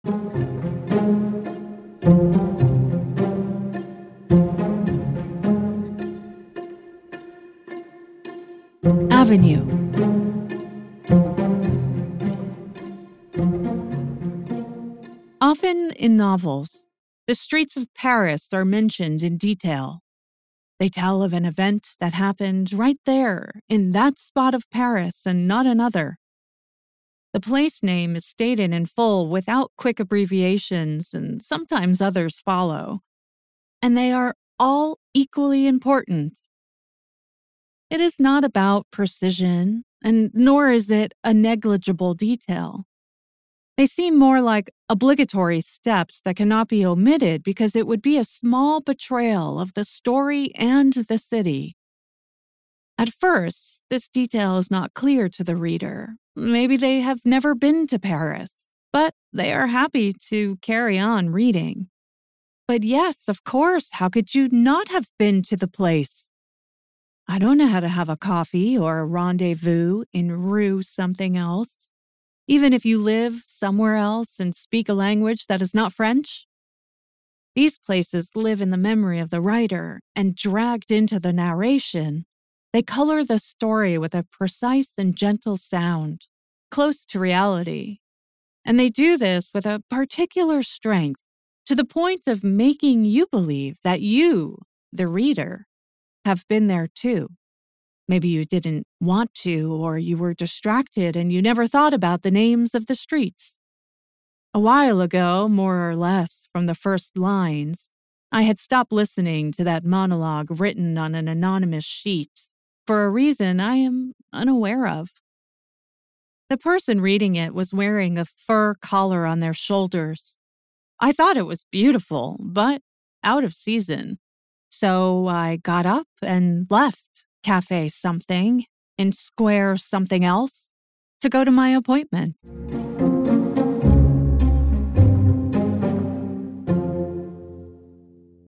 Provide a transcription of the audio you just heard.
Avenue. Often in novels, the streets of Paris are mentioned in detail. They tell of an event that happened right there, in that spot of Paris and not another. The place name is stated in full without quick abbreviations, and sometimes others follow. And they are all equally important. It is not about precision, and nor is it a negligible detail. They seem more like obligatory steps that cannot be omitted because it would be a small betrayal of the story and the city. At first, this detail is not clear to the reader. Maybe they have never been to Paris, but they are happy to carry on reading. But yes, of course, how could you not have been to the place? I don't know how to have a coffee or a rendezvous in Rue something else, even if you live somewhere else and speak a language that is not French. These places live in the memory of the writer, and dragged into the narration, they color the story with a precise and gentle sound, close to reality. And they do this with a particular strength, to the point of making you believe that you, the reader, have been there too. Maybe you didn't want to, or you were distracted and you never thought about the names of the streets. A while ago, more or less from the first lines, I had stopped listening to that monologue written on an anonymous sheet for a reason I am unaware of. The person reading it was wearing a fur collar on their shoulders. I thought it was beautiful, but out of season. So I got up and left Cafe something in Square something else to go to my appointment.